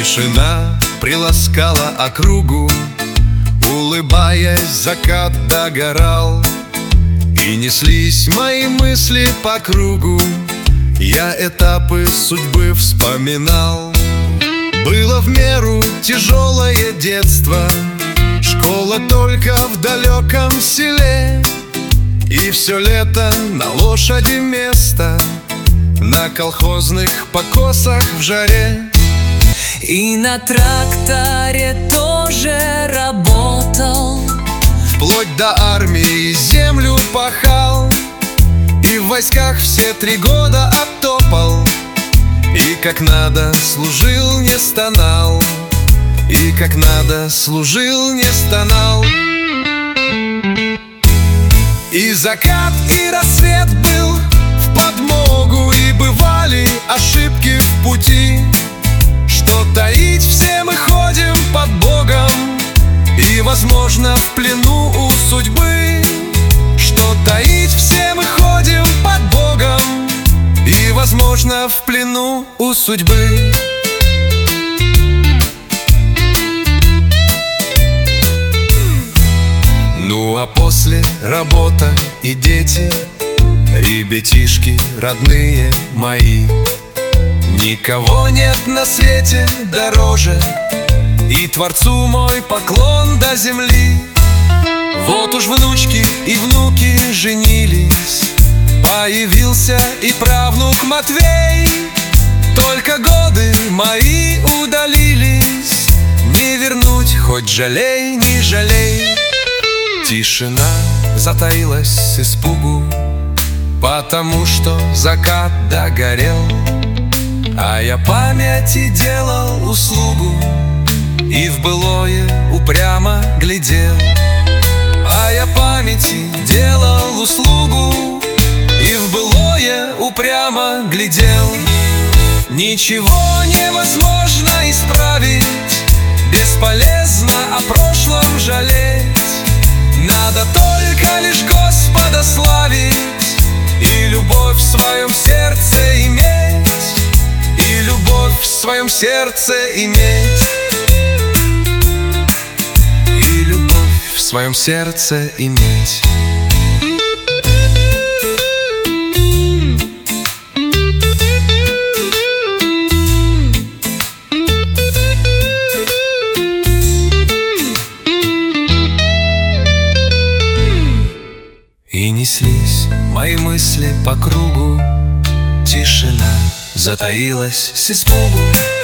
Тишина приласкала округу, улыбаясь, закат догорал. И неслись мои мысли по кругу, я этапы судьбы вспоминал. Было в меру тяжелое детство, школа только в далеком селе. И все лето на лошади место, на колхозных покосах в жаре. И на тракторе тоже работал, вплоть до армии землю пахал. И в войсках все 3 года оттопал. И как надо служил, не стонал. И как надо служил, не стонал. И закат, и рассвет был в подмогу, и бывали ошибки в пути. Что таить, все мы ходим под Богом, и, возможно, в плену у судьбы. Что таить, все мы ходим под Богом, и, возможно, в плену у судьбы. Ну а после работа и дети, ребятишки родные мои. Никого нет на свете дороже, и Творцу мой поклон до земли. Вот уж внучки и внуки женились, появился и правнук Матвей. Только годы мои удалились, не вернуть, хоть жалей, не жалей. Тишина затаилась с испугу, потому что закат догорел. А я памяти делал услугу и в былое упрямо глядел. А я памяти делал услугу и в былое упрямо глядел. Ничего невозможно исправить, бесполезно о прошлом жалеть. Надо только лишь Господа славить и любовь в своем сердце иметь. И любовь в своем сердце иметь. И любовь в своем сердце иметь. И неслись мои мысли по кругу, тишина затаилась с испугу.